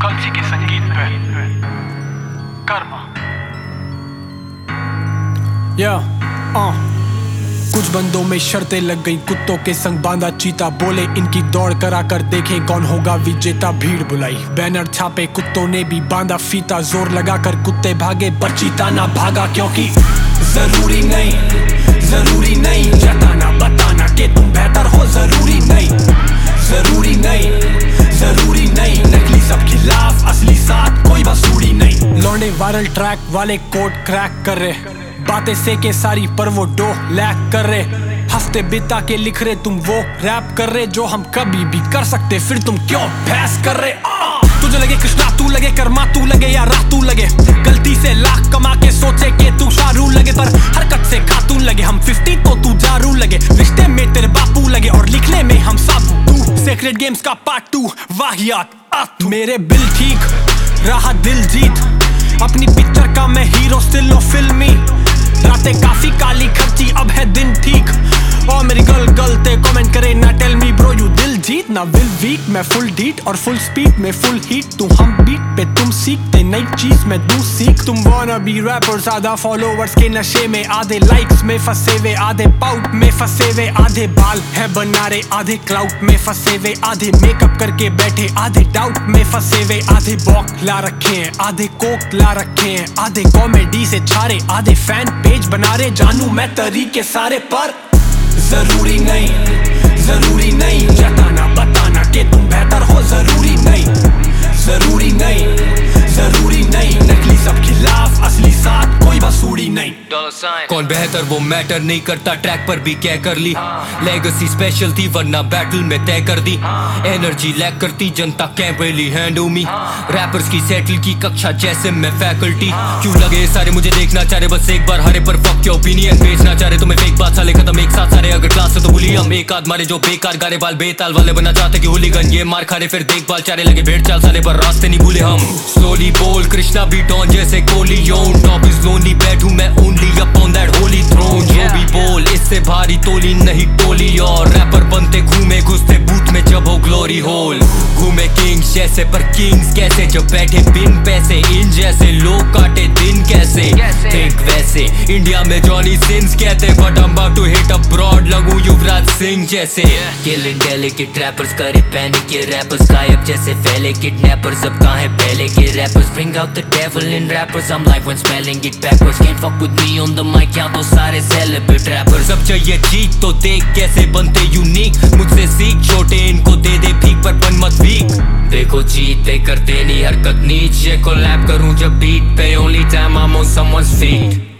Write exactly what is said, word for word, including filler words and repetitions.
कल्सी के संगीत पे कर्मा। या yeah, कुछ बंदों में शर्तें लग गई, कुत्तों के संग बांधा चीता, बोले इनकी दौड़ करा कर देखें कौन होगा विजेता। भीड़ बुलाई, बैनर छापे, कुत्तों ने भी बांधा फीता, जोर लगा कर कुत्ते भागे पर चीता ना भागा। क्योंकि जरूरी नहीं, जरूरी नहीं जताना बताना कि तुम बेहतर हो, जरूरी नहीं, जरूरी नहीं, जरूरी नहीं। नकली सब खिलाफ, असली साथ कोई बसूड़ी नहीं। लौंडे वायरल ट्रैक वाले कोड क्रैक कर रहे, बातें से के सारी पर वो डो लैक कर रहे। हफ्ते बिता के लिख रहे तुम वो रैप कर रहे जो हम कभी भी कर सकते, फिर तुम क्यों बहस कर रहे। आ! तुझे लगे कृष्णा तू लगे कर्मा तू लगे या राह तू लगे, गलती से लाख कमा के सोचे कि तू शाहरुख लगे, पर हरकत से खातून लगे। हम फिफ्टी तो तू जारू लगे, रिश्ते में तेरे बापू लगे और लिखने में हम साबू। तू सेक्रेट गेम्स का पार्ट टू वाहियात। मेरे बिल ठीक रहा दिल जीत, अपनी पिक्चर का मैं हीरो स्टिल फिल्मी। रातें काफी काली खर्ची अब है दिन ठीक, और मेरी गर्ल गलते कमेंट करे ना टेल मी ब्रो यू दिल जीत ना विल वीक। मैं फुल डीट और फुल स्पीड में फुल हीट, तू हम बीट पे तुम सीखते नई चीज मैं दूं सीख। तुम वाना बी रैपर आधा फॉलोवर्स के नशे में, आधे लाइक्स में फंसे हुए, आधे पाउट में फंसे हुए, आधे बाल है बनारे, आधे क्लाउड में फंसे हुए, आधे मेकअप करके बैठे, आधे डाउट में फंसे हुए, आधे बॉक ला रखे हैं, आधे कोक ला रखे हैं, आधे कॉमेडी से छारे, आधे फैन पेज बना रहे। जानू मैं तरीके सारे पर जरूरी नहीं, जरूरी नहीं जताना बताना कि तुम बेहतर हो, जरूरी नहीं, जरूरी नहीं, जरूरी नहीं। नकली सब खिलाफ, असली साथ कोई बसूड़ी नहीं। कौन बेहतर वो मैटर नहीं करता, ट्रैक पर भी क्या कर ली। लेगेसी स्पेशल थी वरना बैटल में तय कर दी। एनर्जी लैक करती जनता can't really handle me. Rappers की सेटल की कक्षा जैसे मैं फैकल्टी। क्यों लगे सारे मुझे देखना चाह रहे बस एक बार हरे पर फक के ओपिनियन बेचना चाह रहे तुम्हें फेक बात साले खत्म एक साथ सारे। अगर क्लास से तो भूली हम एक आध मारे जो बेकार गारे बाल बेताल वाले बना चाहते कि होलीगन ये मार खा रहे फिर देखभाल चारे लगे भेड़ चाल साले पर रास्ते नहीं भूले हम। स्लोली बोल कृष्णा बी डॉन जैसे कोली योन, टॉप इज लोनली बैठू मैं only upon that holy throne. जो भी बोल इससे भारी तोली नहीं टोली, और रैपर बनते घूमे घुसते बूथ में जब हो ग्लोरी होल। घूमे किंग्स जैसे पर किंग्स कैसे जब बैठे बिन पैसे, इन जैसे लोग काटे दिन कैसे थिंक वैसे। इंडिया में जॉनी सिंस कहते but I'm about to hit abroad, लगूं युवराज सिंह जैसे। Killing delicate rappers करे पैनिक ये rappers गायब जैसे फैले किडनैपर्स अब कहाँ है पहले के rappers। Bring out the devil in rappers, I'm like when spelling it backwards। Can't fuck with me on the mic, यहाँ तो सारे celebrate rappers। सब चाहिए जीत तो देख कैसे बनते यूनिक, मुझसे सीख छोटे इनको दे दे भीख पर बन मत वीक। देखो जीत पे करते नहीं हरकत नीच, ये कोलैब करूं जब बीट पे only time I'm on someone's feet।